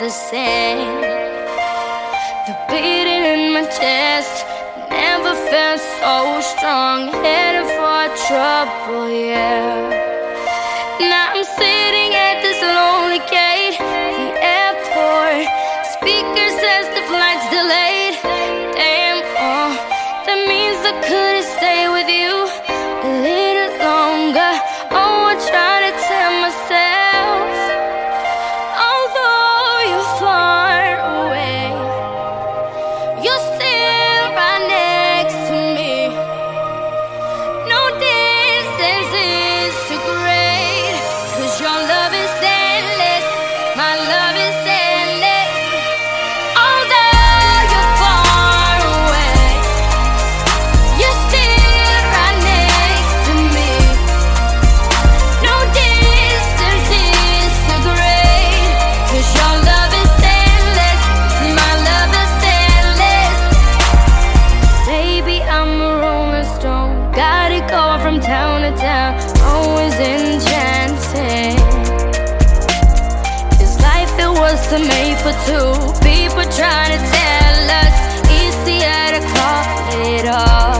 the same. The beating in my chest never felt so strong. Headed for trouble, yeah. Now I'm sitting at this lonely gate, the airport. Speaker says the flight's delayed. Damn, oh, that means I could've stayed with you a little longer. Oh, I try to tell myself, although you're far away, you're still right next to me. No distance is too great, 'cause your love is endless, my love is endless. Although you're far away, you're still right next to me. No distance is too great, 'cause your love is endless, my love is endless. Baby, I'm a rolling stone, got it going from town to town, always enchanting. This life, it wasn't made for two people trying to tell us easier to call it off.